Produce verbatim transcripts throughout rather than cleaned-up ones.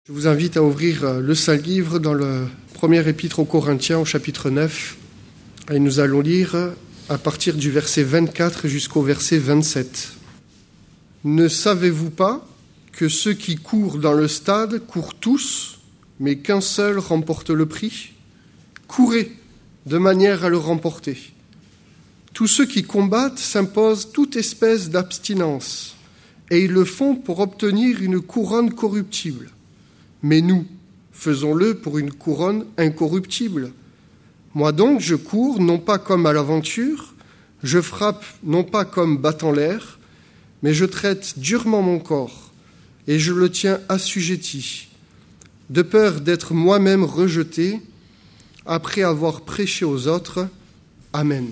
Je vous invite à ouvrir le Saint-Livre dans le premier épître aux Corinthiens au chapitre neuf et nous allons lire à partir du verset vingt-quatre jusqu'au verset vingt-sept. Ne savez-vous pas que ceux qui courent dans le stade courent tous, mais qu'un seul remporte le prix ? Courez de manière à le remporter. Tous ceux qui combattent s'imposent toute espèce d'abstinence et ils le font pour obtenir une couronne corruptible. Mais nous, faisons-le pour une couronne incorruptible. Moi donc, je cours, non pas comme à l'aventure, je frappe non pas comme battant l'air, mais je traite durement mon corps, et je le tiens assujetti, de peur d'être moi-même rejeté, après avoir prêché aux autres. Amen.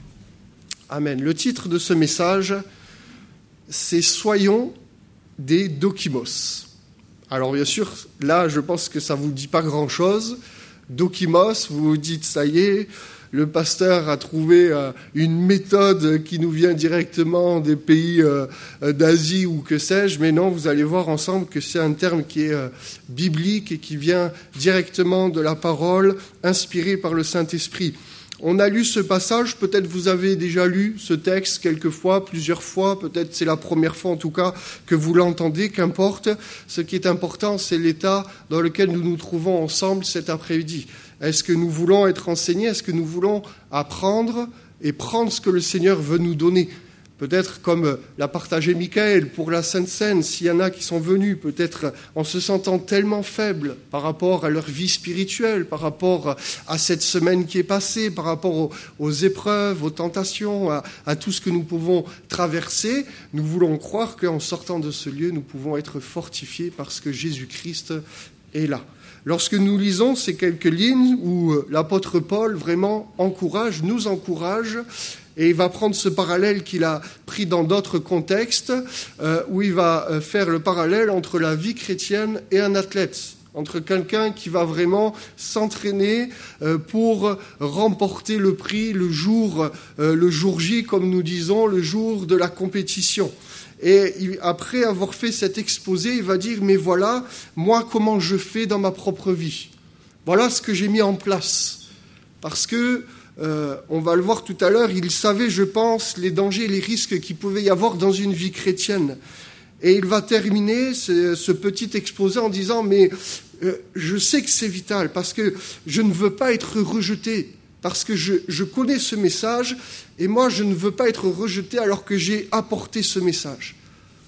Amen. Le titre de ce message, c'est « Soyons des dokimos ». Alors bien sûr, là, je pense que ça ne vous dit pas grand-chose. Dokimos, vous vous dites, ça y est, le pasteur a trouvé euh, une méthode qui nous vient directement des pays euh, d'Asie ou que sais-je, mais non, vous allez voir ensemble que c'est un terme qui est euh, biblique et qui vient directement de la parole, inspiré par le Saint-Esprit. On a lu ce passage, peut-être vous avez déjà lu ce texte quelques fois, plusieurs fois, peut-être c'est la première fois en tout cas que vous l'entendez, qu'importe. Ce qui est important, c'est l'état dans lequel nous nous trouvons ensemble cet après-midi. Est-ce que nous voulons être enseignés ? Est-ce que nous voulons apprendre et prendre ce que le Seigneur veut nous donner ? Peut-être comme l'a partagé Michael pour la Sainte Seine, s'il y en a qui sont venus, peut-être en se sentant tellement faibles par rapport à leur vie spirituelle, par rapport à cette semaine qui est passée, par rapport aux, aux épreuves, aux tentations, à, à tout ce que nous pouvons traverser, nous voulons croire qu'en sortant de ce lieu, nous pouvons être fortifiés parce que Jésus-Christ est là. Lorsque nous lisons ces quelques lignes où l'apôtre Paul vraiment encourage, nous encourage, et il va prendre ce parallèle qu'il a pris dans d'autres contextes, euh, où il va faire le parallèle entre la vie chrétienne et un athlète, entre quelqu'un qui va vraiment s'entraîner euh, pour remporter le prix le jour, euh, le jour J, comme nous disons, le jour de la compétition. Et il, après avoir fait cet exposé, il va dire « Mais voilà, moi, comment je fais dans ma propre vie ? Voilà ce que j'ai mis en place. » Parce que Euh, on va le voir tout à l'heure, il savait, je pense, les dangers et les risques qu'il pouvait y avoir dans une vie chrétienne. Et il va terminer ce, ce petit exposé en disant « Mais euh, je sais que c'est vital, parce que je ne veux pas être rejeté, parce que je, je connais ce message, et moi, je ne veux pas être rejeté alors que j'ai apporté ce message. »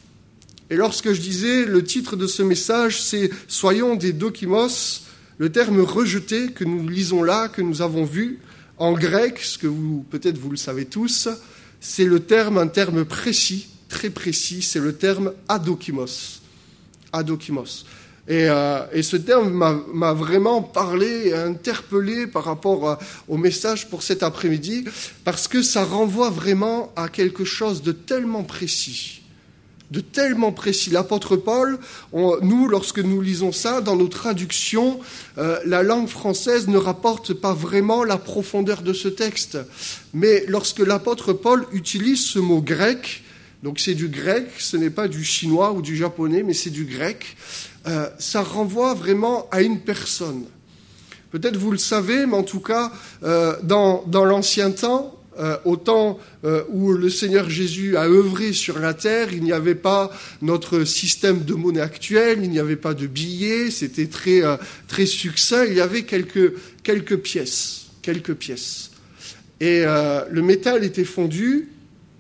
Et lorsque je disais, le titre de ce message, c'est « Soyons des dokimos », le terme « rejeté » que nous lisons là, que nous avons vu, en grec, ce que vous, peut-être vous le savez tous, c'est le terme, un terme précis, très précis, c'est le terme adokimos. Adokimos. Et, euh, et ce terme m'a, m'a vraiment parlé et interpellé par rapport à, au message pour cet après-midi, parce que ça renvoie vraiment à quelque chose de tellement précis. de tellement précis. L'apôtre Paul, on, nous, lorsque nous lisons ça, dans nos traductions, euh, la langue française ne rapporte pas vraiment la profondeur de ce texte. Mais lorsque l'apôtre Paul utilise ce mot grec, donc c'est du grec, ce n'est pas du chinois ou du japonais, mais c'est du grec, euh, ça renvoie vraiment à une personne. Peut-être vous le savez, mais en tout cas, euh, dans, dans l'ancien temps, Euh, au temps euh, où le Seigneur Jésus a œuvré sur la terre, il n'y avait pas notre système de monnaie actuel, il n'y avait pas de billets, c'était très, euh, très succinct, il y avait quelques, quelques pièces, quelques pièces. Et euh, le métal était fondu,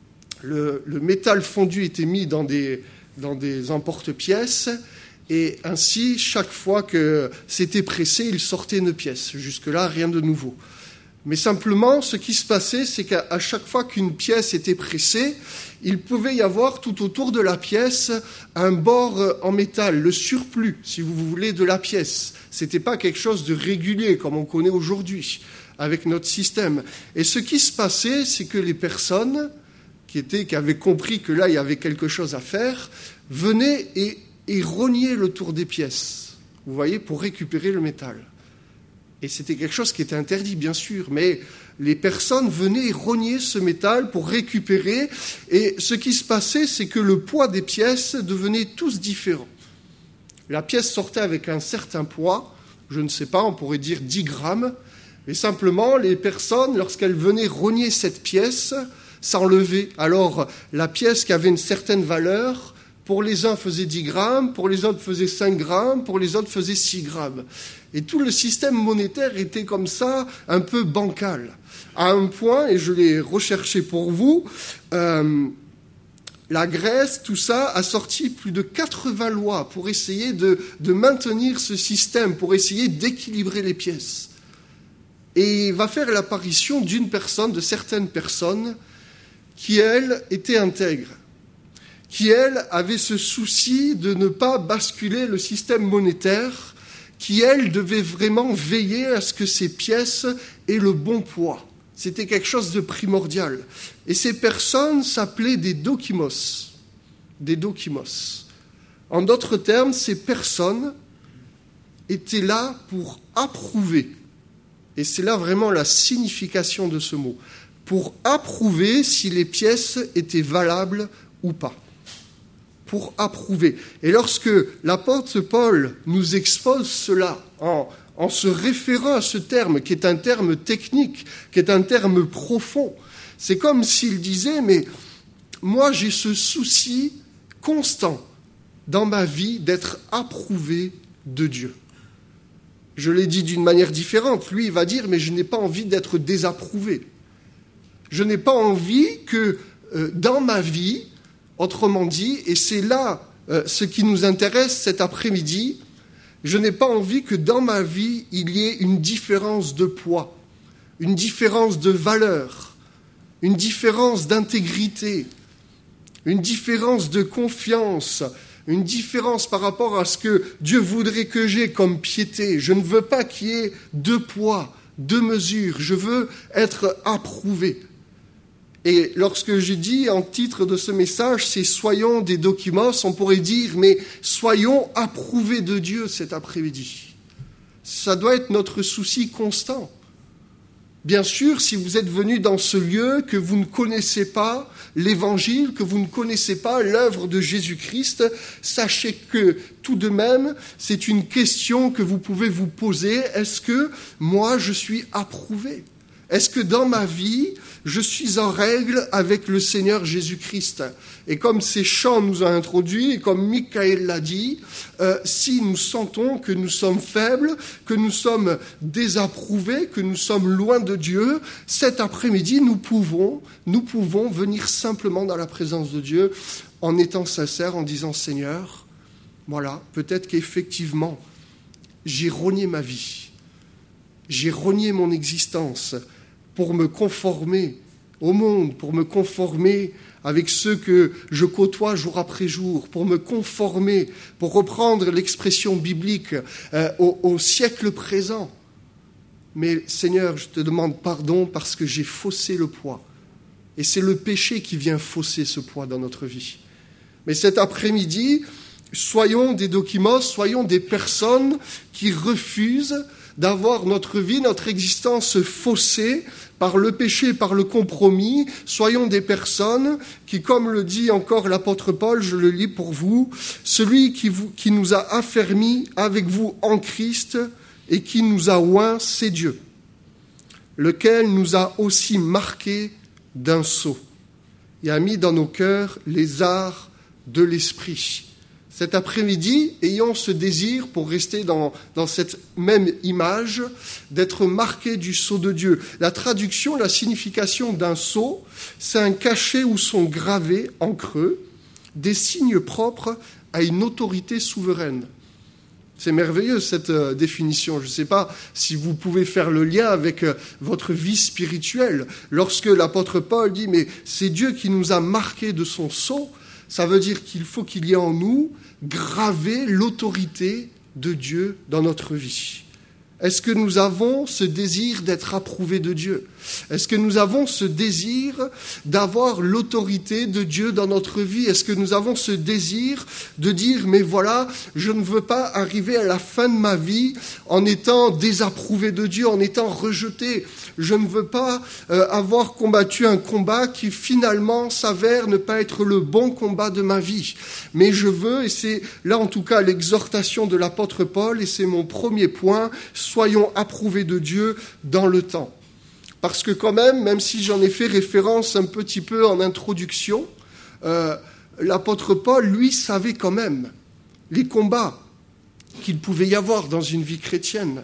le, le métal fondu était mis dans des, dans des emporte-pièces, et ainsi, chaque fois que c'était pressé, il sortait une pièce. Jusque-là, rien de nouveau. Mais simplement, ce qui se passait, c'est qu'à chaque fois qu'une pièce était pressée, il pouvait y avoir tout autour de la pièce un bord en métal, le surplus, si vous voulez, de la pièce. Ce n'était pas quelque chose de régulier, comme on connaît aujourd'hui, avec notre système. Et ce qui se passait, c'est que les personnes qui, étaient, qui avaient compris que là, il y avait quelque chose à faire, venaient et, et rognaient le tour des pièces, vous voyez, pour récupérer le métal. Et c'était quelque chose qui était interdit, bien sûr, mais les personnes venaient rogner ce métal pour récupérer, et ce qui se passait, c'est que le poids des pièces devenait tous différents. La pièce sortait avec un certain poids, je ne sais pas, on pourrait dire dix grammes, et simplement les personnes, lorsqu'elles venaient rogner cette pièce, s'enlevaient. Alors la pièce qui avait une certaine valeur, pour les uns faisait dix grammes, pour les autres faisait cinq grammes, pour les autres faisait six grammes. Et tout le système monétaire était comme ça, un peu bancal. À un point, et je l'ai recherché pour vous, euh, la Grèce, tout ça, a sorti plus de quatre-vingts lois pour essayer de, de maintenir ce système, pour essayer d'équilibrer les pièces. Et il va faire l'apparition d'une personne, de certaines personnes, qui, elles, étaient intègres, qui, elles, avaient ce souci de ne pas basculer le système monétaire, qui, elles, devaient vraiment veiller à ce que ces pièces aient le bon poids. C'était quelque chose de primordial. Et ces personnes s'appelaient des dokimos. Des dokimos. En d'autres termes, ces personnes étaient là pour approuver. Et c'est là vraiment la signification de ce mot. Pour approuver si les pièces étaient valables ou pas. Pour approuver. Et lorsque l'apôtre Paul nous expose cela en, en se référant à ce terme, qui est un terme technique, qui est un terme profond, c'est comme s'il disait, mais moi j'ai ce souci constant dans ma vie d'être approuvé de Dieu. Je l'ai dit d'une manière différente. Lui, il va dire, mais je n'ai pas envie d'être désapprouvé. Je n'ai pas envie que euh, dans ma vie, autrement dit, et c'est là euh, ce qui nous intéresse cet après-midi, je n'ai pas envie que dans ma vie, il y ait une différence de poids, une différence de valeur, une différence d'intégrité, une différence de confiance, une différence par rapport à ce que Dieu voudrait que j'aie comme piété. Je ne veux pas qu'il y ait deux poids, deux mesures. Je veux être approuvé. Et lorsque j'ai dit en titre de ce message, c'est « Soyons des dokimos », on pourrait dire « Mais soyons approuvés de Dieu cet après-midi ». Ça doit être notre souci constant. Bien sûr, si vous êtes venu dans ce lieu, que vous ne connaissez pas l'Évangile, que vous ne connaissez pas l'œuvre de Jésus-Christ, sachez que tout de même, c'est une question que vous pouvez vous poser. Est-ce que moi, je suis approuvé ? Est-ce que dans ma vie, je suis en règle avec le Seigneur Jésus-Christ ? Et comme ces chants nous ont introduits, et comme Michael l'a dit, euh, si nous sentons que nous sommes faibles, que nous sommes désapprouvés, que nous sommes loin de Dieu, cet après-midi, nous pouvons, nous pouvons venir simplement dans la présence de Dieu en étant sincères, en disant « Seigneur, voilà, peut-être qu'effectivement, j'ai rogné ma vie, j'ai rogné mon existence, pour me conformer au monde, pour me conformer avec ceux que je côtoie jour après jour, pour me conformer, pour reprendre l'expression biblique, euh, au, au siècle présent. Mais Seigneur, je te demande pardon parce que j'ai faussé le poids. Et c'est le péché qui vient fausser ce poids dans notre vie. Mais cet après-midi, soyons des dokimos, soyons des personnes qui refusent d'avoir notre vie, notre existence faussée par le péché, par le compromis. Soyons des personnes qui, comme le dit encore l'apôtre Paul, je le lis pour vous, celui qui, vous, qui nous a affermis avec vous en Christ et qui nous a oints, c'est Dieu, lequel nous a aussi marqués d'un sceau et a mis dans nos cœurs les arts de l'esprit. Cet après-midi, ayons ce désir, pour rester dans, dans cette même image, d'être marqués du sceau de Dieu. La traduction, la signification d'un sceau, c'est un cachet où sont gravés en creux des signes propres à une autorité souveraine. C'est merveilleux cette euh, définition. Je ne sais pas si vous pouvez faire le lien avec euh, votre vie spirituelle. Lorsque l'apôtre Paul dit « mais c'est Dieu qui nous a marqués de son sceau », ça veut dire qu'il faut qu'il y ait en nous gravé l'autorité de Dieu dans notre vie. Est-ce que nous avons ce désir d'être approuvés de Dieu? Est-ce que nous avons ce désir d'avoir l'autorité de Dieu dans notre vie? Est-ce que nous avons ce désir de dire, mais voilà, je ne veux pas arriver à la fin de ma vie en étant désapprouvé de Dieu, en étant rejeté. Je ne veux pas euh, avoir combattu un combat qui finalement s'avère ne pas être le bon combat de ma vie. Mais je veux, et c'est là en tout cas l'exhortation de l'apôtre Paul, et c'est mon premier point, soyons approuvés de Dieu dans le temps. Parce que quand même, même si j'en ai fait référence un petit peu en introduction, euh, l'apôtre Paul, lui, savait quand même les combats qu'il pouvait y avoir dans une vie chrétienne.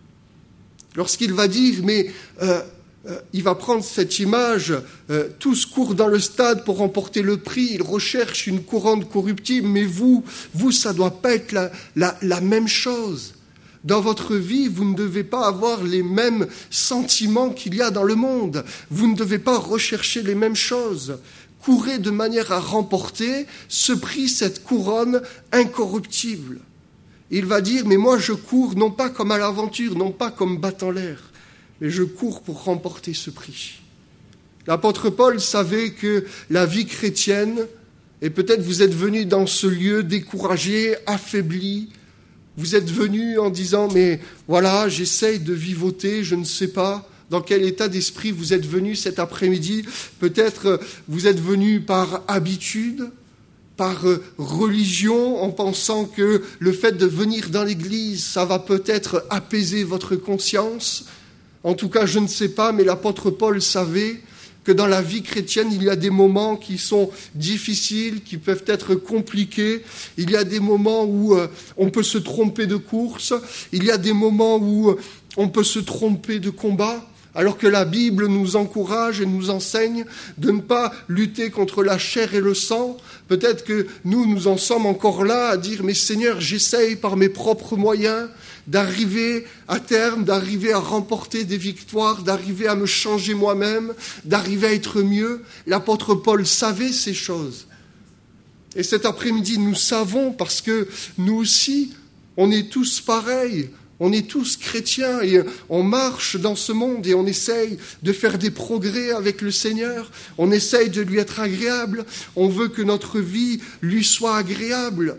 Lorsqu'il va dire, mais euh, euh, il va prendre cette image, euh, tous courent dans le stade pour remporter le prix, ils recherchent une couronne corruptible, mais vous, vous, ça ne doit pas être la, la, la même chose. Dans votre vie, vous ne devez pas avoir les mêmes sentiments qu'il y a dans le monde. Vous ne devez pas rechercher les mêmes choses. Courez de manière à remporter ce prix, cette couronne incorruptible. Il va dire, mais moi je cours non pas comme à l'aventure, non pas comme battant l'air, mais je cours pour remporter ce prix. L'apôtre Paul savait que la vie chrétienne, et peut-être vous êtes venus dans ce lieu découragé, affaibli, vous êtes venus en disant, mais voilà, j'essaye de vivoter, je ne sais pas dans quel état d'esprit vous êtes venus cet après-midi. Peut-être vous êtes venus par habitude, par religion, en pensant que le fait de venir dans l'église, ça va peut-être apaiser votre conscience. En tout cas, je ne sais pas, mais l'apôtre Paul savait que dans la vie chrétienne, il y a des moments qui sont difficiles, qui peuvent être compliqués. Il y a des moments où euh, on peut se tromper de course. Il y a des moments où euh, on peut se tromper de combat. Alors que la Bible nous encourage et nous enseigne de ne pas lutter contre la chair et le sang. Peut-être que nous, nous en sommes encore là à dire « Mais Seigneur, j'essaye par mes propres moyens d'arriver à terme, d'arriver à remporter des victoires, d'arriver à me changer moi-même, d'arriver à être mieux. » L'apôtre Paul savait ces choses. Et cet après-midi, nous savons parce que nous aussi, on est tous pareils. On est tous chrétiens et on marche dans ce monde et on essaye de faire des progrès avec le Seigneur. On essaye de lui être agréable. On veut que notre vie lui soit agréable.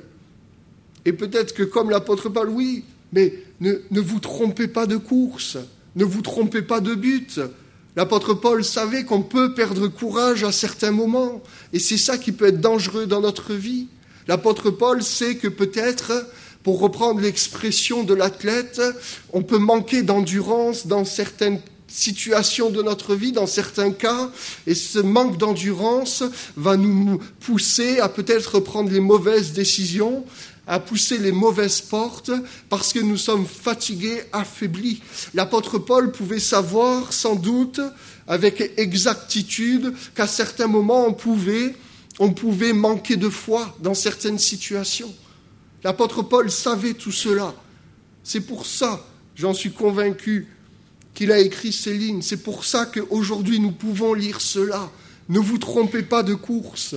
Et peut-être que comme l'apôtre Paul, oui, mais ne, ne vous trompez pas de course, ne vous trompez pas de but. L'apôtre Paul savait qu'on peut perdre courage à certains moments et c'est ça qui peut être dangereux dans notre vie. L'apôtre Paul sait que peut-être, pour reprendre l'expression de l'athlète, on peut manquer d'endurance dans certaines situations de notre vie, dans certains cas, et ce manque d'endurance va nous pousser à peut-être prendre les mauvaises décisions, à pousser les mauvaises portes, parce que nous sommes fatigués, affaiblis. L'apôtre Paul pouvait savoir, sans doute, avec exactitude, qu'à certains moments, on pouvait, on pouvait manquer de foi dans certaines situations. L'apôtre Paul savait tout cela. C'est pour ça, j'en suis convaincu, qu'il a écrit ces lignes. C'est pour ça qu'aujourd'hui nous pouvons lire cela. Ne vous trompez pas de course.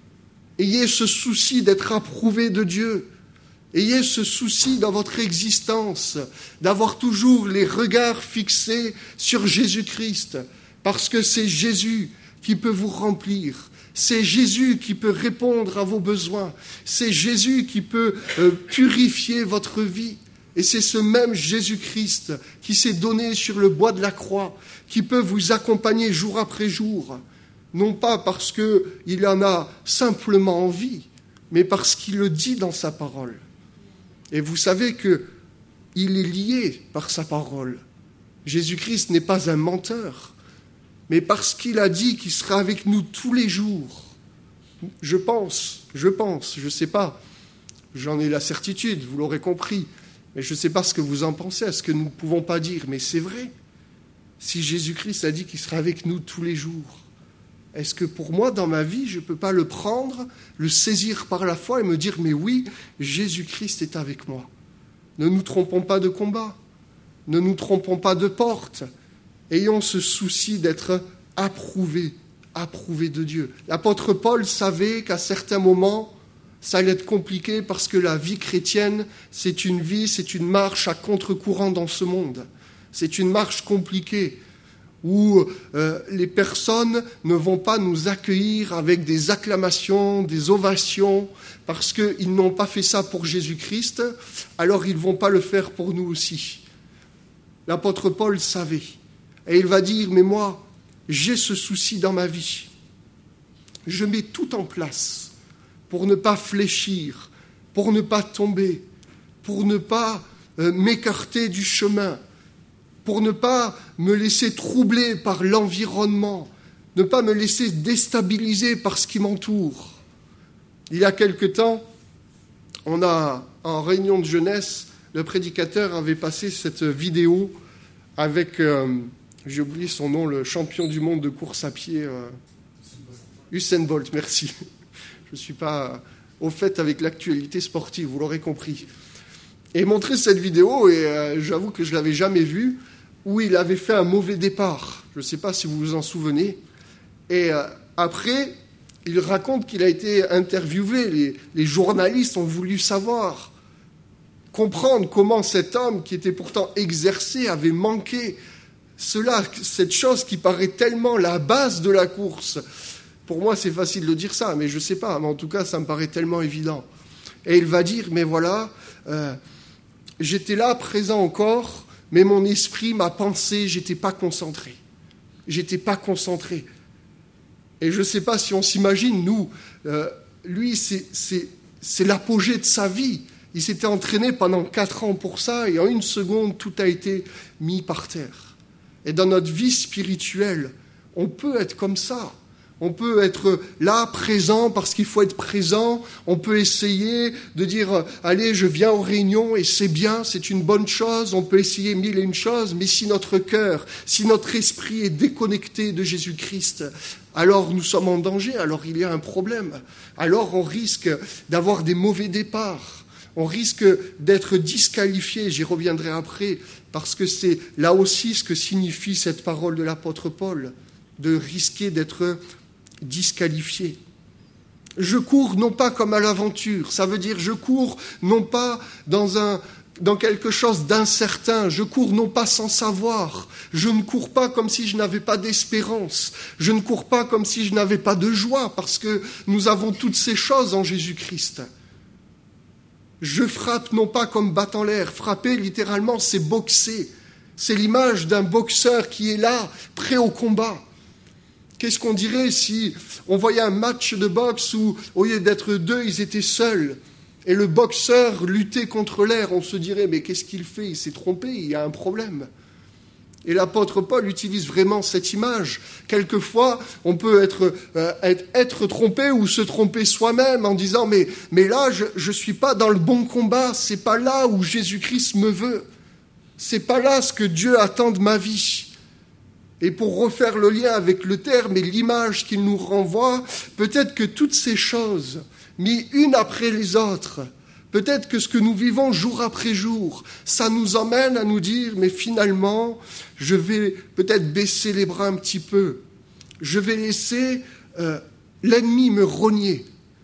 Ayez ce souci d'être approuvé de Dieu. Ayez ce souci dans votre existence, d'avoir toujours les regards fixés sur Jésus-Christ, parce que c'est Jésus qui peut vous remplir. C'est Jésus qui peut répondre à vos besoins. C'est Jésus qui peut euh, purifier votre vie. Et c'est ce même Jésus-Christ qui s'est donné sur le bois de la croix, qui peut vous accompagner jour après jour. Non pas parce qu'il en a simplement envie, mais parce qu'il le dit dans sa parole. Et vous savez qu'il est lié par sa parole. Jésus-Christ n'est pas un menteur. Mais parce qu'il a dit qu'il sera avec nous tous les jours, je pense, je pense, je ne sais pas, j'en ai la certitude, vous l'aurez compris, mais je ne sais pas ce que vous en pensez, est-ce que nous ne pouvons pas dire, mais c'est vrai, si Jésus-Christ a dit qu'il sera avec nous tous les jours, est-ce que pour moi, dans ma vie, je ne peux pas le prendre, le saisir par la foi et me dire, mais oui, Jésus-Christ est avec moi. Ne nous trompons pas de combat, ne nous trompons pas de porte. Ayons ce souci d'être approuvés, approuvés de Dieu. L'apôtre Paul savait qu'à certains moments, Ça allait être compliqué parce que la vie chrétienne, c'est une vie, c'est une marche à contre-courant dans ce monde. C'est une marche compliquée où euh, les personnes ne vont pas nous accueillir avec des acclamations, des ovations, parce qu'ils n'ont pas fait ça pour Jésus-Christ, alors ils ne vont pas le faire pour nous aussi. L'apôtre Paul savait. Et il va dire, mais moi, j'ai ce souci dans ma vie. Je mets tout en place pour ne pas fléchir, pour ne pas tomber, pour ne pas euh, m'écarter du chemin, pour ne pas me laisser troubler par l'environnement, ne pas me laisser déstabiliser par ce qui m'entoure. Il y a quelque temps, on a, en réunion de jeunesse, le prédicateur avait passé cette vidéo avec, euh, j'ai oublié son nom, le champion du monde de course à pied, euh, Usain Bolt, merci. Je ne suis pas au fait avec l'actualité sportive, vous l'aurez compris. Et montrer cette vidéo, et euh, j'avoue que je ne l'avais jamais vue, où il avait fait un mauvais départ. Je ne sais pas si vous vous en souvenez. Et euh, après, il raconte qu'il a été interviewé. Les, les journalistes ont voulu savoir, comprendre comment cet homme, qui était pourtant exercé, avait manqué cela, cette chose qui paraît tellement la base de la course. Pour moi, c'est facile de dire ça, mais je ne sais pas. Mais en tout cas, ça me paraît tellement évident. Et il va dire, mais voilà, euh, j'étais là, présent encore, mais mon esprit, ma pensée, je n'étais pas concentré. J'étais pas concentré. Et je ne sais pas si on s'imagine, nous, euh, lui, c'est, c'est, c'est l'apogée de sa vie. Il s'était entraîné pendant quatre ans pour ça, et en une seconde, tout a été mis par terre. Et dans notre vie spirituelle, on peut être comme ça. On peut être là, présent, parce qu'il faut être présent. On peut essayer de dire, allez, je viens aux réunions, et c'est bien, c'est une bonne chose. On peut essayer mille et une choses, mais si notre cœur, si notre esprit est déconnecté de Jésus-Christ, alors nous sommes en danger, alors il y a un problème. Alors on risque d'avoir des mauvais départs. On risque d'être disqualifié, j'y reviendrai après, parce que c'est là aussi ce que signifie cette parole de l'apôtre Paul, de risquer d'être disqualifié. Je cours non pas comme à l'aventure, ça veut dire je cours non pas dans, un, dans quelque chose d'incertain, je cours non pas sans savoir, je ne cours pas comme si je n'avais pas d'espérance, je ne cours pas comme si je n'avais pas de joie, parce que nous avons toutes ces choses en Jésus-Christ. Je frappe non pas comme battant l'air, frapper littéralement c'est boxer, c'est l'image d'un boxeur qui est là, prêt au combat. Qu'est-ce qu'on dirait si on voyait un match de boxe où, au lieu d'être deux, ils étaient seuls et le boxeur luttait contre l'air? On se dirait, mais qu'est-ce qu'il fait? Il s'est trompé, il y a un problème. Et l'apôtre Paul utilise vraiment cette image. Quelquefois, on peut être, euh, être, être trompé ou se tromper soi-même en disant, mais, mais là, je ne suis pas dans le bon combat, c'est pas là où Jésus-Christ me veut. C'est pas là ce que Dieu attend de ma vie. Et pour refaire le lien avec le terme et l'image qu'il nous renvoie, peut-être que toutes ces choses, mises une après les autres, peut-être que ce que nous vivons jour après jour, ça nous emmène à nous dire, mais finalement, je vais peut-être baisser les bras un petit peu. Je vais laisser euh, l'ennemi me rogner,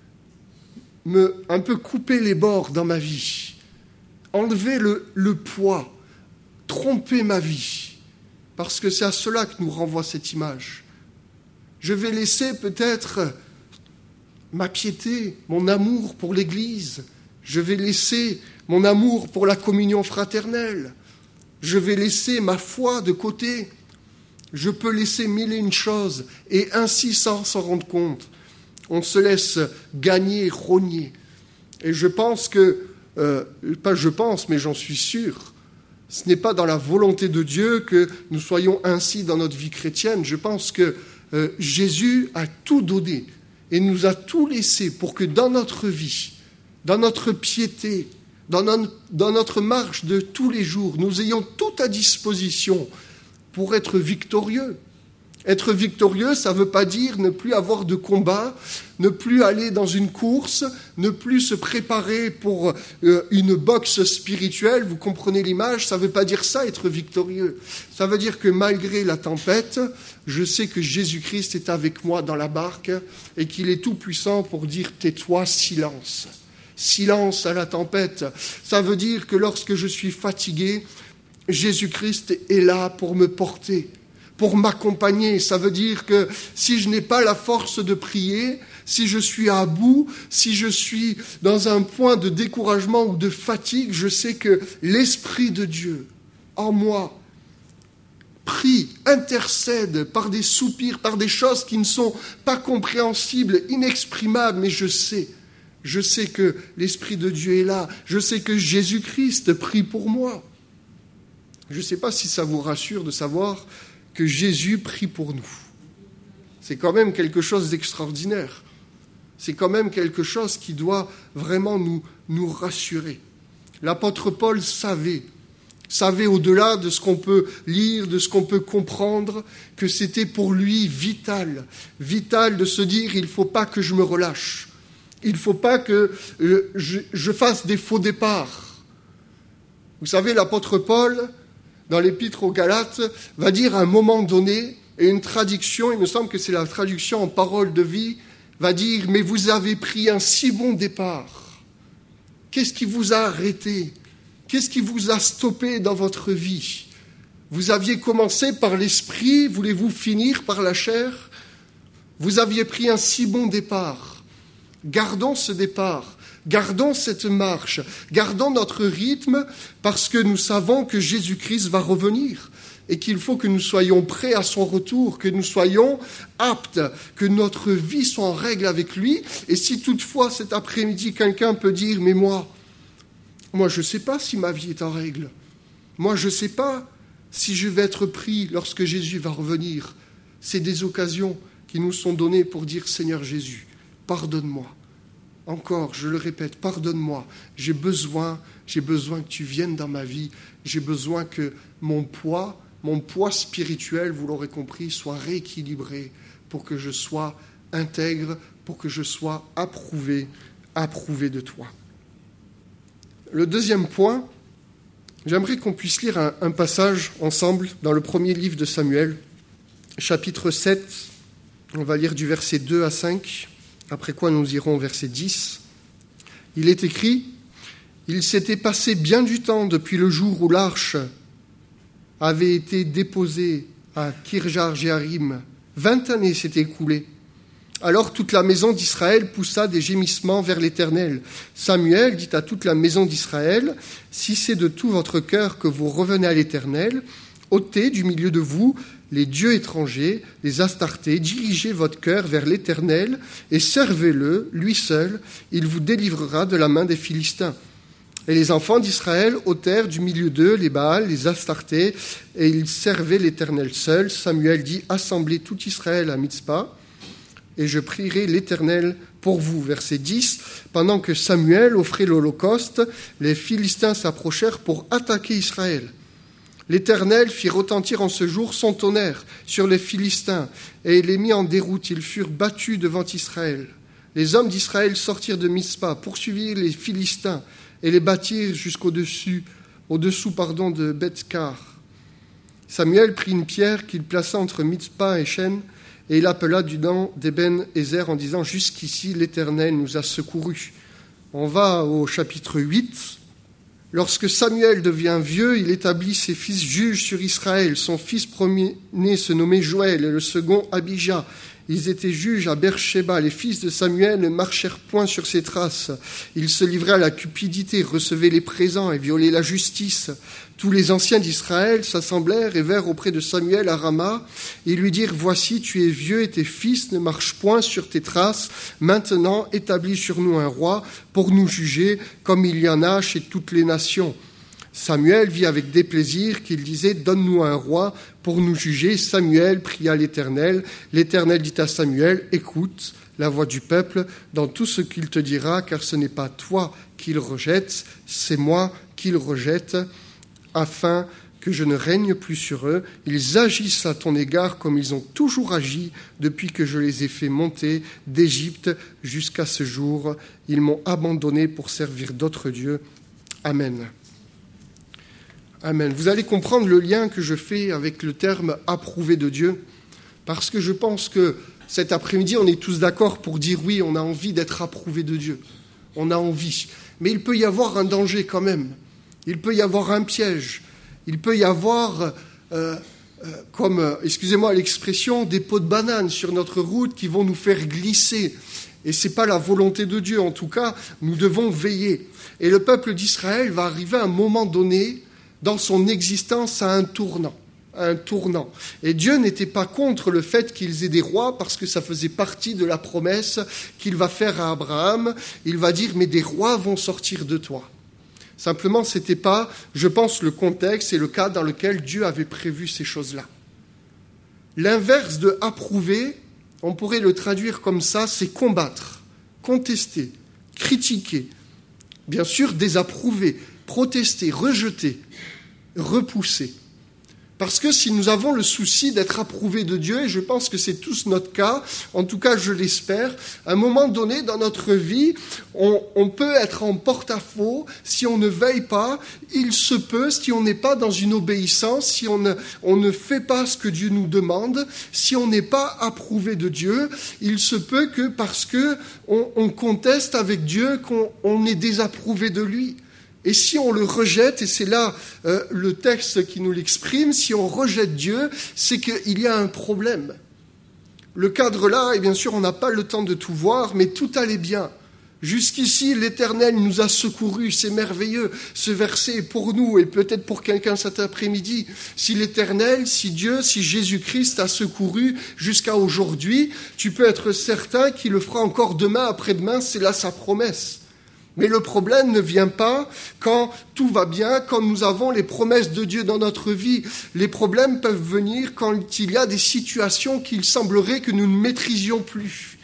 me un peu couper les bords dans ma vie, enlever le, le poids, tromper ma vie. Parce que c'est à cela que nous renvoie cette image. Je vais laisser peut-être ma piété, mon amour pour l'Église. Je vais laisser mon amour pour la communion fraternelle. Je vais laisser ma foi de côté. Je peux laisser mille et une choses. Et ainsi, sans s'en rendre compte, on se laisse gagner, rogner. Et je pense que, euh, pas je pense, mais j'en suis sûr, ce n'est pas dans la volonté de Dieu que nous soyons ainsi dans notre vie chrétienne. Je pense que euh, Jésus a tout donné et nous a tout laissé pour que dans notre vie, dans notre piété, dans, non, dans notre marche de tous les jours, nous ayons tout à disposition pour être victorieux. Être victorieux, ça ne veut pas dire ne plus avoir de combat, ne plus aller dans une course, ne plus se préparer pour euh, une boxe spirituelle. Vous comprenez l'image? Ça ne veut pas dire ça, être victorieux. Ça veut dire que malgré la tempête, je sais que Jésus-Christ est avec moi dans la barque et qu'il est tout puissant pour dire « tais-toi, silence ». Silence à la tempête. Ça veut dire que lorsque je suis fatigué, Jésus-Christ est là pour me porter, pour m'accompagner. Ça veut dire que si je n'ai pas la force de prier, si je suis à bout, si je suis dans un point de découragement ou de fatigue, je sais que l'Esprit de Dieu en moi prie, intercède par des soupirs, par des choses qui ne sont pas compréhensibles, inexprimables, mais je sais, je sais que l'Esprit de Dieu est là, je sais que Jésus-Christ prie pour moi. Je ne sais pas si ça vous rassure de savoir que Jésus prie pour nous. C'est quand même quelque chose d'extraordinaire. C'est quand même quelque chose qui doit vraiment nous, nous rassurer. L'apôtre Paul savait, savait au-delà de ce qu'on peut lire, de ce qu'on peut comprendre, que c'était pour lui vital, vital de se dire il ne faut pas que je me relâche, il ne faut pas que euh, je, je fasse des faux départs. Vous savez, l'apôtre Paul, dans l'épître aux Galates, va dire à un moment donné, et une traduction, il me semble que c'est la traduction en parole de vie, va dire « Mais vous avez pris un si bon départ. Qu'est-ce qui vous a arrêté? Qu'est-ce qui vous a stoppé dans votre vie? Vous aviez commencé par l'esprit, voulez-vous finir par la chair? Vous aviez pris un si bon départ. Gardons ce départ. Gardons cette marche, gardons notre rythme parce que nous savons que Jésus-Christ va revenir et qu'il faut que nous soyons prêts à son retour, que nous soyons aptes, que notre vie soit en règle avec lui. Et si toutefois cet après-midi quelqu'un peut dire « Mais moi, moi je ne sais pas si ma vie est en règle. Moi je ne sais pas si je vais être pris lorsque Jésus va revenir. » C'est des occasions qui nous sont données pour dire « Seigneur Jésus, pardonne-moi. » Encore, je le répète, pardonne-moi, j'ai besoin, j'ai besoin que tu viennes dans ma vie, j'ai besoin que mon poids, mon poids spirituel, vous l'aurez compris, soit rééquilibré pour que je sois intègre, pour que je sois approuvé, approuvé de toi. Le deuxième point, j'aimerais qu'on puisse lire un, un passage ensemble dans le premier livre de Samuel, chapitre sept, on va lire du verset deux à cinq. Après quoi nous irons au verset dix. Il est écrit « Il s'était passé bien du temps depuis le jour où l'arche avait été déposée à Kirjar-Jéarim. Vingt années s'étaient écoulées. Alors toute la maison d'Israël poussa des gémissements vers l'Éternel. Samuel dit à toute la maison d'Israël « Si c'est de tout votre cœur que vous revenez à l'Éternel, ôtez du milieu de vous les dieux étrangers, les Astartés, dirigez votre cœur vers l'Éternel et servez-le, lui seul, il vous délivrera de la main des Philistins. » Et les enfants d'Israël ôtèrent du milieu d'eux les Baals, les Astartés, et ils servaient l'Éternel seul. Samuel dit « Assemblez tout Israël à Mitzpah, et je prierai l'Éternel pour vous. » Verset dix. Pendant que Samuel offrait l'Holocauste, les Philistins s'approchèrent pour attaquer Israël. L'Éternel fit retentir en ce jour son tonnerre sur les Philistins, et il les mit en déroute. Ils furent battus devant Israël. Les hommes d'Israël sortirent de Mitzpah, poursuivirent les Philistins, et les battirent jusqu'au-dessus, au-dessous pardon, de Beth-Kar. Samuel prit une pierre qu'il plaça entre Mitzpah et Shen, et il appela du nom d'Eben-Ezer en disant « Jusqu'ici, l'Éternel nous a secourus. » On va au chapitre huit. Lorsque Samuel devient vieux, il établit ses fils juges sur Israël. Son fils premier-né se nommait Joël et le second Abijah. Ils étaient juges à Beersheba. Les fils de Samuel ne marchèrent point sur ses traces. Ils se livraient à la cupidité, recevaient les présents et violaient la justice. Tous les anciens d'Israël s'assemblèrent et vinrent auprès de Samuel à Rama et lui dirent « Voici, tu es vieux et tes fils ne marchent point sur tes traces. Maintenant, établis sur nous un roi pour nous juger comme il y en a chez toutes les nations. » Samuel vit avec déplaisir qu'il disait « Donne-nous un roi pour nous juger. » Samuel pria l'Éternel. L'Éternel dit à Samuel « Écoute la voix du peuple dans tout ce qu'il te dira, car ce n'est pas toi qu'il rejette, c'est moi qu'il rejette, afin que je ne règne plus sur eux. Ils agissent à ton égard comme ils ont toujours agi depuis que je les ai fait monter d'Égypte jusqu'à ce jour. Ils m'ont abandonné pour servir d'autres dieux. Amen. Amen. Vous allez comprendre le lien que je fais avec le terme « approuvé de Dieu », parce que je pense que cet après-midi, on est tous d'accord pour dire oui, on a envie d'être approuvé de Dieu. On a envie. Mais il peut y avoir un danger quand même. Il peut y avoir un piège. Il peut y avoir, euh, euh, comme, euh, excusez-moi l'expression, des pots de banane sur notre route qui vont nous faire glisser. Et ce n'est pas la volonté de Dieu. En tout cas, nous devons veiller. Et le peuple d'Israël va arriver à un moment donné dans son existence à un tournant. un tournant. Et Dieu n'était pas contre le fait qu'ils aient des rois parce que ça faisait partie de la promesse qu'il va faire à Abraham. Il va dire « mais des rois vont sortir de toi ». Simplement, ce n'était pas, je pense, le contexte et le cadre dans lequel Dieu avait prévu ces choses-là. L'inverse de « approuver », on pourrait le traduire comme ça, c'est combattre, contester, critiquer, bien sûr désapprouver, protester, rejeter, repousser. Parce que si nous avons le souci d'être approuvés de Dieu, et je pense que c'est tous notre cas, en tout cas je l'espère, à un moment donné dans notre vie, on, on peut être en porte-à-faux si on ne veille pas. Il se peut, si on n'est pas dans une obéissance, si on ne, on ne fait pas ce que Dieu nous demande, si on n'est pas approuvé de Dieu, il se peut que parce que on, on conteste avec Dieu, qu'on on est désapprouvé de lui. Et si on le rejette, et c'est là euh, le texte qui nous l'exprime, si on rejette Dieu, c'est qu'il y a un problème. Le cadre là, et bien sûr on n'a pas le temps de tout voir, mais tout allait bien. Jusqu'ici, l'Éternel nous a secourus, c'est merveilleux. Ce verset est pour nous, et peut-être pour quelqu'un cet après-midi. Si l'Éternel, si Dieu, si Jésus-Christ t'a secouru jusqu'à aujourd'hui, tu peux être certain qu'il le fera encore demain, après-demain, c'est là sa promesse. Mais le problème ne vient pas quand tout va bien, quand nous avons les promesses de Dieu dans notre vie. Les problèmes peuvent venir quand il y a des situations qu'il semblerait que nous ne maîtrisions plus.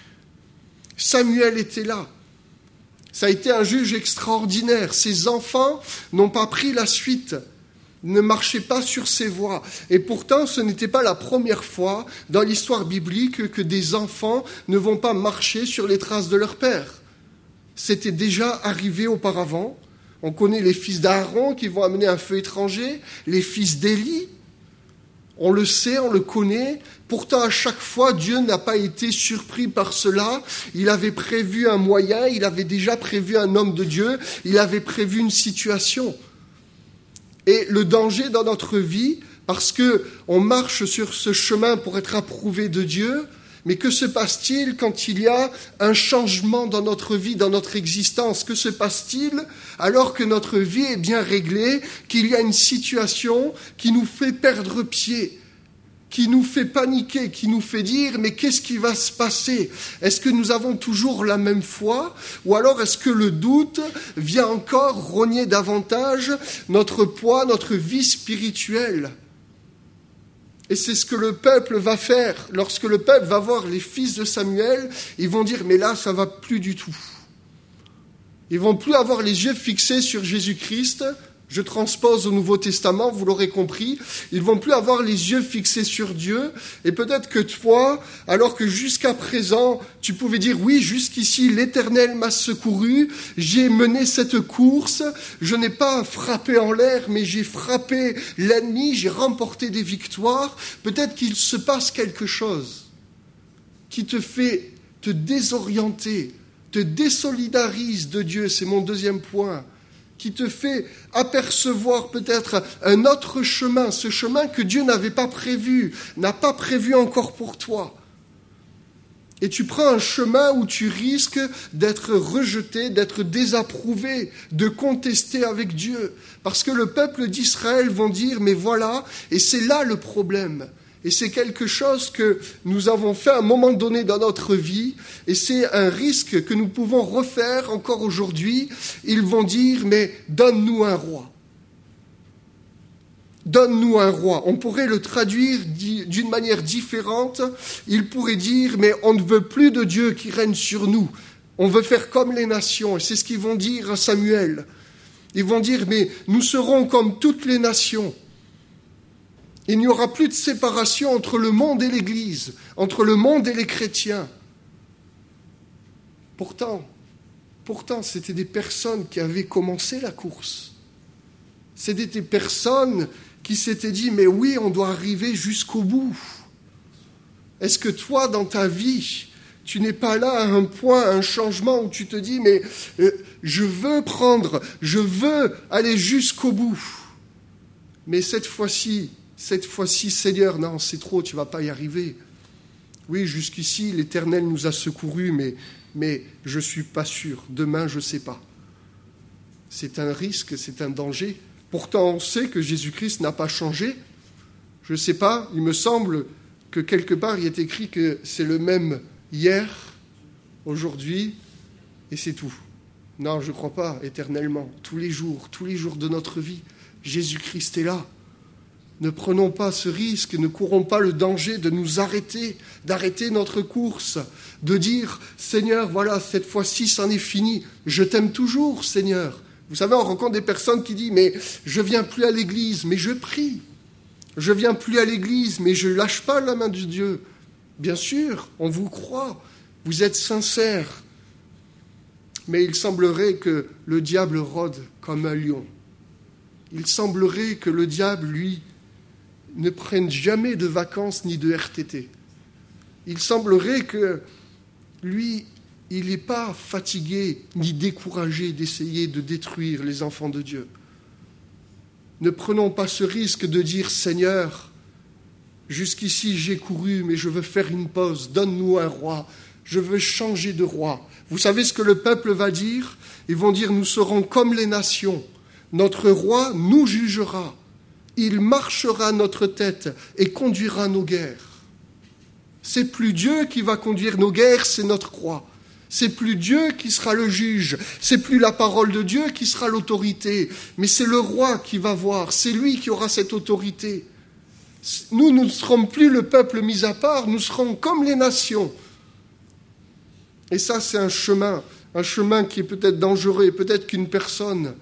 Samuel était là. Ça a été un juge extraordinaire. Ses enfants n'ont pas pris la suite, ne marchaient pas sur ses voies. Et pourtant, ce n'était pas la première fois dans l'histoire biblique que des enfants ne vont pas marcher sur les traces de leur père. C'était déjà arrivé auparavant. On connaît les fils d'Aaron qui vont amener un feu étranger, les fils d'Élie. On le sait, on le connaît. Pourtant, à chaque fois, Dieu n'a pas été surpris par cela. Il avait prévu un moyen, il avait déjà prévu un homme de Dieu, il avait prévu une situation. Et le danger dans notre vie, parce qu'on marche sur ce chemin pour être approuvé de Dieu, mais que se passe-t-il quand il y a un changement dans notre vie, dans notre existence ? Que se passe-t-il alors que notre vie est bien réglée, qu'il y a une situation qui nous fait perdre pied, qui nous fait paniquer, qui nous fait dire « mais qu'est-ce qui va se passer ? Est-ce que nous avons toujours la même foi ? Ou alors est-ce que le doute vient encore rogner davantage notre poids, notre vie spirituelle ?» Et c'est ce que le peuple va faire. Lorsque le peuple va voir les fils de Samuel, ils vont dire « mais là, ça ne va plus du tout ». Ils ne vont plus avoir les yeux fixés sur Jésus-Christ. Je transpose au Nouveau Testament, vous l'aurez compris. Ils ne vont plus avoir les yeux fixés sur Dieu. Et peut-être que toi, alors que jusqu'à présent, tu pouvais dire « oui, jusqu'ici, l'Éternel m'a secouru, j'ai mené cette course, je n'ai pas frappé en l'air, mais j'ai frappé l'ennemi, j'ai remporté des victoires ». Peut-être qu'il se passe quelque chose qui te fait te désorienter, te désolidarise de Dieu, c'est mon deuxième point, qui te fait apercevoir peut-être un autre chemin, ce chemin que Dieu n'avait pas prévu, n'a pas prévu encore pour toi. Et tu prends un chemin où tu risques d'être rejeté, d'être désapprouvé, de contester avec Dieu. Parce que le peuple d'Israël vont dire, mais voilà, et c'est là le problème. Et c'est quelque chose que nous avons fait à un moment donné dans notre vie, et c'est un risque que nous pouvons refaire encore aujourd'hui. Ils vont dire, mais donne-nous un roi. Donne-nous un roi. On pourrait le traduire d'une manière différente. Ils pourraient dire, mais on ne veut plus de Dieu qui règne sur nous. On veut faire comme les nations. Et c'est ce qu'ils vont dire à Samuel. Ils vont dire, mais nous serons comme toutes les nations. Il n'y aura plus de séparation entre le monde et l'Église, entre le monde et les chrétiens. Pourtant, pourtant, c'était des personnes qui avaient commencé la course. C'était des personnes qui s'étaient dit, mais oui, on doit arriver jusqu'au bout. Est-ce que toi, dans ta vie, tu n'es pas là à un point, à un changement où tu te dis, mais euh, je veux prendre, je veux aller jusqu'au bout. Mais cette fois-ci, cette fois-ci, Seigneur, non, c'est trop, tu ne vas pas y arriver. Oui, jusqu'ici, l'Éternel nous a secourus, mais, mais je ne suis pas sûr. Demain, je ne sais pas. C'est un risque, c'est un danger. Pourtant, on sait que Jésus-Christ n'a pas changé. Je ne sais pas, il me semble que quelque part, il est écrit que c'est le même hier, aujourd'hui, et c'est tout. Non, je ne crois pas, éternellement. Tous les jours, tous les jours de notre vie, Jésus-Christ est là. Ne prenons pas ce risque, ne courons pas le danger de nous arrêter, d'arrêter notre course, de dire « Seigneur, voilà, cette fois-ci, c'en est fini. Je t'aime toujours, Seigneur. » Vous savez, on rencontre des personnes qui disent « Mais je ne viens plus à l'église, mais je prie. Je ne viens plus à l'église, mais je ne lâche pas la main de Dieu. » Bien sûr, on vous croit, vous êtes sincères. Mais il semblerait que le diable rôde comme un lion. Il semblerait que le diable, lui, ne prenne jamais de vacances ni de R T T. Il semblerait que lui, il n'est pas fatigué ni découragé d'essayer de détruire les enfants de Dieu. Ne prenons pas ce risque de dire « Seigneur, jusqu'ici j'ai couru, mais je veux faire une pause, donne-nous un roi, je veux changer de roi. » Vous savez ce que le peuple va dire ? Ils vont dire « Nous serons comme les nations, notre roi nous jugera. Il marchera à notre tête et conduira nos guerres. » C'est plus Dieu qui va conduire nos guerres, c'est notre roi. C'est plus Dieu qui sera le juge, c'est plus la parole de Dieu qui sera l'autorité, mais c'est le roi qui va voir, c'est lui qui aura cette autorité. Nous, nous ne serons plus le peuple mis à part, nous serons comme les nations. Et ça, c'est un chemin, un chemin qui est peut-être dangereux, peut-être qu'une personne...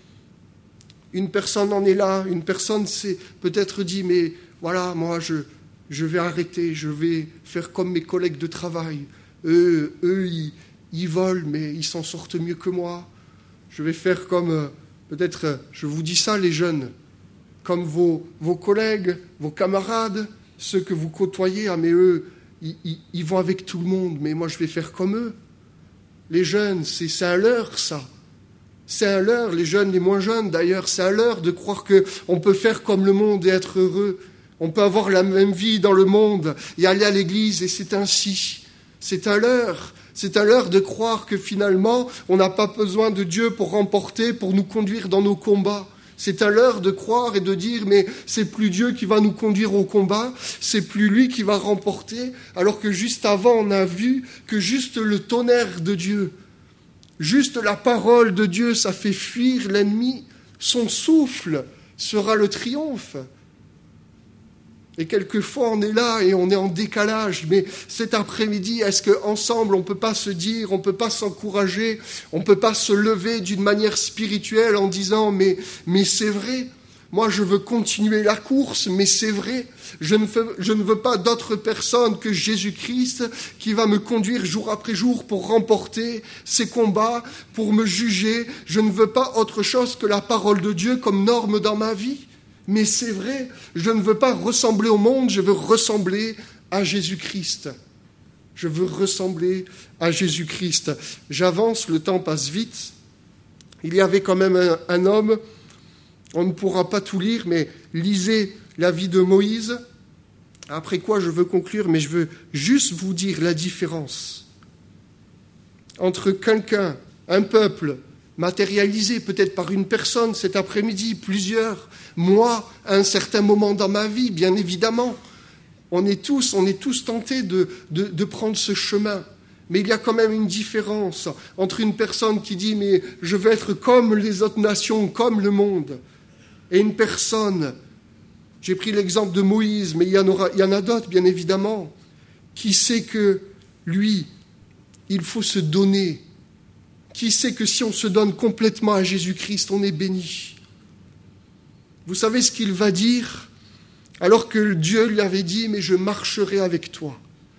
Une personne en est là, une personne s'est peut-être dit, mais voilà, moi, je, je vais arrêter, je vais faire comme mes collègues de travail. Eux, eux ils, ils volent, mais ils s'en sortent mieux que moi. Je vais faire comme, peut-être, je vous dis ça, les jeunes, comme vos, vos collègues, vos camarades, ceux que vous côtoyez, ah, mais eux, ils, ils, ils vont avec tout le monde, mais moi, je vais faire comme eux. Les jeunes, c'est, c'est un leurre, ça. C'est un leurre, les jeunes, les moins jeunes d'ailleurs, c'est un leurre de croire qu'on peut faire comme le monde et être heureux. On peut avoir la même vie dans le monde et aller à l'église et c'est ainsi. C'est un leurre. C'est un leurre de croire que finalement, on n'a pas besoin de Dieu pour remporter, pour nous conduire dans nos combats. C'est un leurre de croire et de dire, mais c'est plus Dieu qui va nous conduire au combat, c'est plus lui qui va remporter, alors que juste avant, on a vu que juste le tonnerre de Dieu, juste la parole de Dieu, ça fait fuir l'ennemi. Son souffle sera le triomphe. Et quelquefois, on est là et on est en décalage. Mais cet après-midi, est-ce qu'ensemble, on ne peut pas se dire, on ne peut pas s'encourager, on ne peut pas se lever d'une manière spirituelle en disant, mais, mais c'est vrai, moi je veux continuer la course, mais c'est vrai, je ne, veux, je ne veux pas d'autre personne que Jésus-Christ qui va me conduire jour après jour pour remporter ces combats, pour me juger. Je ne veux pas autre chose que la parole de Dieu comme norme dans ma vie. Mais c'est vrai, je ne veux pas ressembler au monde, je veux ressembler à Jésus-Christ. Je veux ressembler à Jésus-Christ. J'avance, le temps passe vite. Il y avait quand même un, un homme, on ne pourra pas tout lire, mais lisez la vie de Moïse. Après quoi, je veux conclure, mais je veux juste vous dire la différence entre quelqu'un, un peuple, matérialisé peut-être par une personne cet après-midi, plusieurs, moi, à un certain moment dans ma vie, bien évidemment. On est tous, on est tous tentés de, de, de prendre ce chemin. Mais il y a quand même une différence entre une personne qui dit « mais je veux être comme les autres nations, comme le monde » et une personne, j'ai pris l'exemple de Moïse, mais il y en aura, il y en a d'autres, bien évidemment, qui sait que lui, il faut se donner, qui sait que si on se donne complètement à Jésus-Christ, on est béni. Vous savez ce qu'il va dire Alors que Dieu lui avait dit, mais je marcherai avec toi.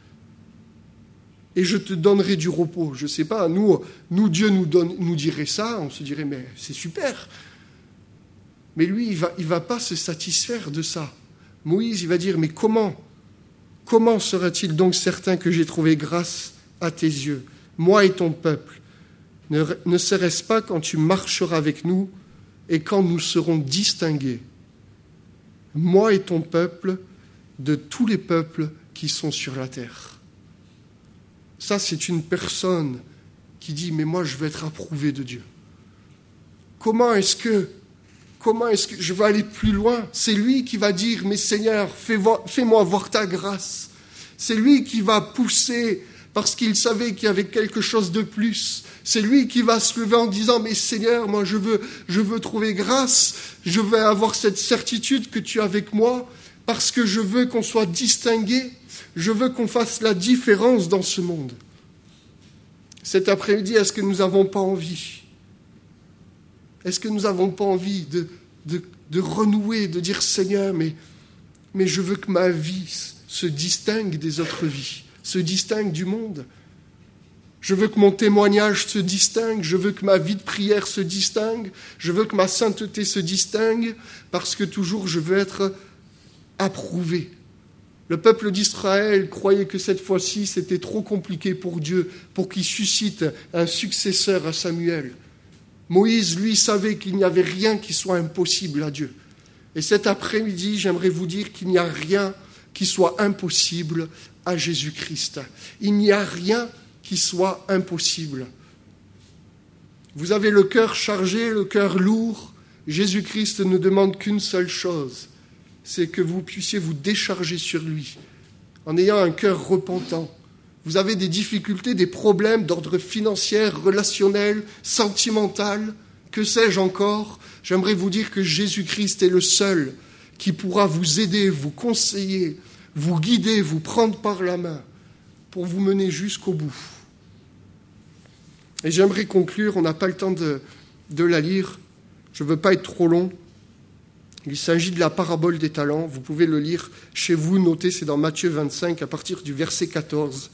Et je te donnerai du repos. Je ne sais pas, nous, nous Dieu nous, donne, nous dirait ça, on se dirait, mais c'est super. Mais lui, il ne va, il va pas se satisfaire de ça. Moïse, il va dire, mais comment Comment sera-t-il donc certain que j'ai trouvé grâce à tes yeux, moi et ton peuple? Ne, ne serait-ce pas quand tu marcheras avec nous et quand nous serons distingués, moi et ton peuple, de tous les peuples qui sont sur la terre? Ça, c'est une personne qui dit, mais moi, je veux être approuvé de Dieu. Comment est-ce que, comment est-ce que je vais aller plus loin? C'est lui qui va dire, mais Seigneur, fais-moi, fais-moi voir ta grâce. C'est lui qui va pousser parce qu'il savait qu'il y avait quelque chose de plus. C'est lui qui va se lever en disant, mais Seigneur, moi, je veux, je veux trouver grâce. Je veux avoir cette certitude que tu es avec moi parce que je veux qu'on soit distingué. Je veux qu'on fasse la différence dans ce monde. Cet après-midi, est-ce que nous n'avons pas envie? Est-ce que nous n'avons pas envie de, de, de renouer, de dire, Seigneur, mais, mais je veux que ma vie se distingue des autres vies, se distingue du monde. Je veux que mon témoignage se distingue, je veux que ma vie de prière se distingue, je veux que ma sainteté se distingue, parce que toujours je veux être approuvé. Le peuple d'Israël croyait que cette fois-ci, c'était trop compliqué pour Dieu, pour qu'il suscite un successeur à Samuel. Moïse, lui, savait qu'il n'y avait rien qui soit impossible à Dieu. Et cet après-midi, j'aimerais vous dire qu'il n'y a rien qui soit impossible à Jésus-Christ. Il n'y a rien qui soit impossible. Vous avez le cœur chargé, le cœur lourd. Jésus-Christ ne demande qu'une seule chose, c'est que vous puissiez vous décharger sur lui, en ayant un cœur repentant. Vous avez des difficultés, des problèmes d'ordre financier, relationnel, sentimental, que sais-je encore? J'aimerais vous dire que Jésus-Christ est le seul qui pourra vous aider, vous conseiller, vous guider, vous prendre par la main pour vous mener jusqu'au bout. Et j'aimerais conclure, on n'a pas le temps de, de la lire, je ne veux pas être trop long. Il s'agit de la parabole des talents. Vous pouvez le lire chez vous, notez, c'est dans Matthieu vingt-cinq, à partir du verset quatorze.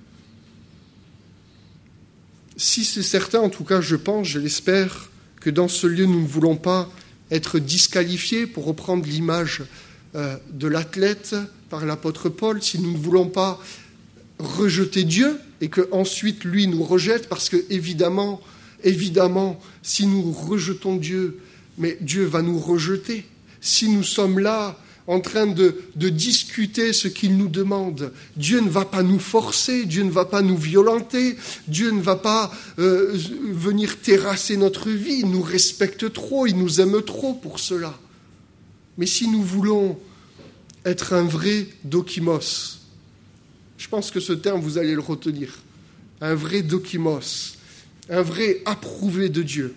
Si c'est certain, en tout cas, je pense, je l'espère, que dans ce lieu, nous ne voulons pas être disqualifiés, pour reprendre l'image euh, de l'athlète par l'apôtre Paul, si nous ne voulons pas rejeter Dieu et qu'ensuite lui nous rejette, parce que évidemment, évidemment, si nous rejetons Dieu, mais Dieu va nous rejeter. Si nous sommes là en train de, de discuter ce qu'il nous demande, Dieu ne va pas nous forcer, Dieu ne va pas nous violenter, Dieu ne va pas euh, venir terrasser notre vie, il nous respecte trop, il nous aime trop pour cela. Mais si nous voulons être un vrai dokimos, je pense que ce terme, vous allez le retenir, un vrai dokimos, un vrai approuvé de Dieu,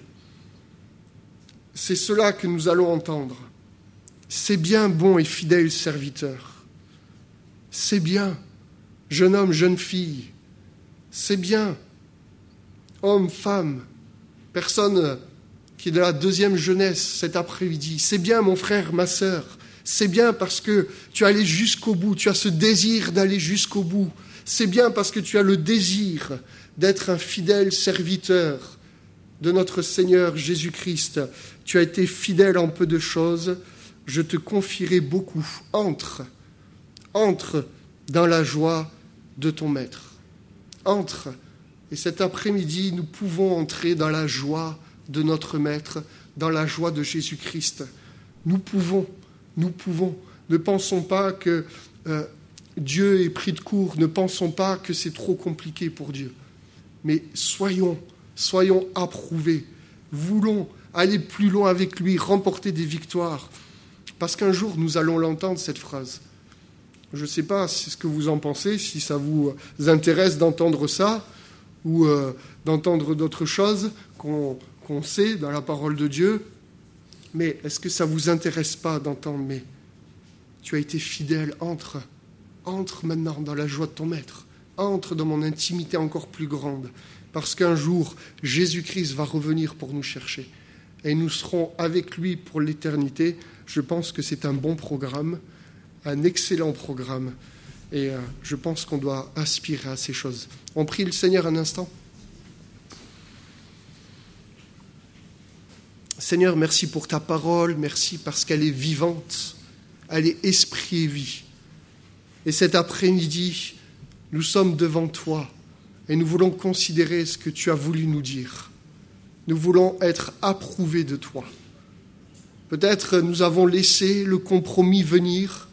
c'est cela que nous allons entendre. C'est bien, bon et fidèle serviteur. C'est bien, jeune homme, jeune fille. C'est bien, homme, femme, personne qui est de la deuxième jeunesse cet après-midi. C'est bien, mon frère, ma sœur. C'est bien parce que tu es allé jusqu'au bout, tu as ce désir d'aller jusqu'au bout. C'est bien parce que tu as le désir d'être un fidèle serviteur de notre Seigneur Jésus-Christ. Tu as été fidèle en peu de choses, je te confierai beaucoup. Entre, entre dans la joie de ton Maître. Entre. Et cet après-midi, nous pouvons entrer dans la joie de notre Maître, dans la joie de Jésus-Christ. Nous pouvons, nous pouvons. Ne pensons pas que euh, Dieu est pris de court, ne pensons pas que c'est trop compliqué pour Dieu. Mais soyons, soyons approuvés. Voulons aller plus loin avec lui, remporter des victoires. Parce qu'un jour, nous allons l'entendre, cette phrase. Je ne sais pas ce que vous en pensez, si ça vous intéresse d'entendre ça, ou euh, d'entendre d'autres choses qu'on, qu'on sait dans la parole de Dieu. Mais est-ce que ça ne vous intéresse pas d'entendre, mais tu as été fidèle, entre, entre maintenant dans la joie de ton Maître, entre dans mon intimité encore plus grande, parce qu'un jour, Jésus-Christ va revenir pour nous chercher, et nous serons avec lui pour l'éternité. Je pense que c'est un bon programme, un excellent programme. Et euh, je pense qu'on doit aspirer à ces choses. On prie le Seigneur un instant. Seigneur, merci pour ta parole, merci parce qu'elle est vivante, elle est esprit et vie. Et cet après-midi, nous sommes devant toi et nous voulons considérer ce que tu as voulu nous dire. Nous voulons être approuvés de toi. Peut-être nous avons laissé le compromis venir,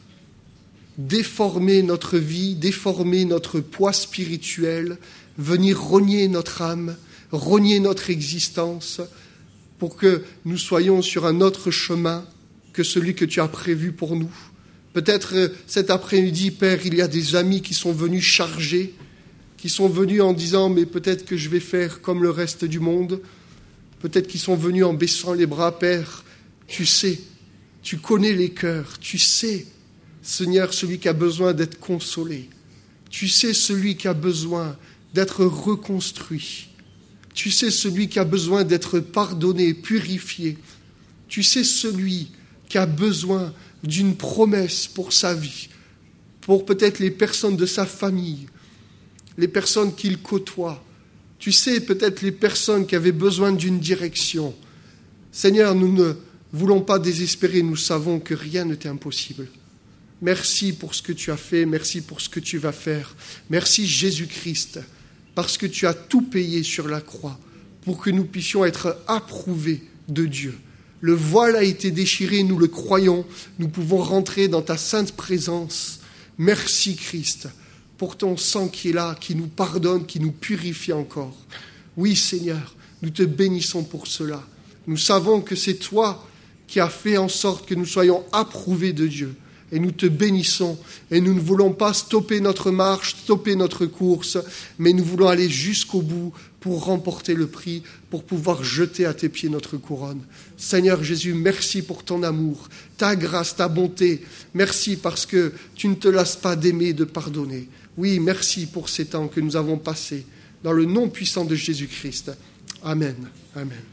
déformer notre vie, déformer notre poids spirituel, venir rogner notre âme, rogner notre existence, pour que nous soyons sur un autre chemin que celui que tu as prévu pour nous. Peut-être cet après-midi, Père, il y a des amis qui sont venus chargés, qui sont venus en disant « mais peut-être que je vais faire comme le reste du monde ». Peut-être qu'ils sont venus en baissant les bras. Père, tu sais, tu connais les cœurs, tu sais, Seigneur, celui qui a besoin d'être consolé. Tu sais celui qui a besoin d'être reconstruit. Tu sais celui qui a besoin d'être pardonné, purifié. Tu sais celui qui a besoin d'une promesse pour sa vie, pour peut-être les personnes de sa famille, les personnes qu'il côtoie. Tu sais peut-être les personnes qui avaient besoin d'une direction. Seigneur, nous ne voulons pas désespérer, nous savons que rien n'est impossible. Merci pour ce que tu as fait, merci pour ce que tu vas faire. Merci Jésus-Christ, parce que tu as tout payé sur la croix pour que nous puissions être approuvés de Dieu. Le voile a été déchiré, nous le croyons, nous pouvons rentrer dans ta sainte présence. Merci Christ, pour ton sang qui est là, qui nous pardonne, qui nous purifie encore. Oui Seigneur, nous te bénissons pour cela. Nous savons que c'est toi qui as fait en sorte que nous soyons approuvés de Dieu. Et nous te bénissons, et nous ne voulons pas stopper notre marche, stopper notre course, mais nous voulons aller jusqu'au bout pour remporter le prix, pour pouvoir jeter à tes pieds notre couronne. Seigneur Jésus, merci pour ton amour, ta grâce, ta bonté. Merci parce que tu ne te lasses pas d'aimer, de pardonner. Oui, merci pour ces temps que nous avons passés. Dans le nom puissant de Jésus-Christ. Amen. Amen.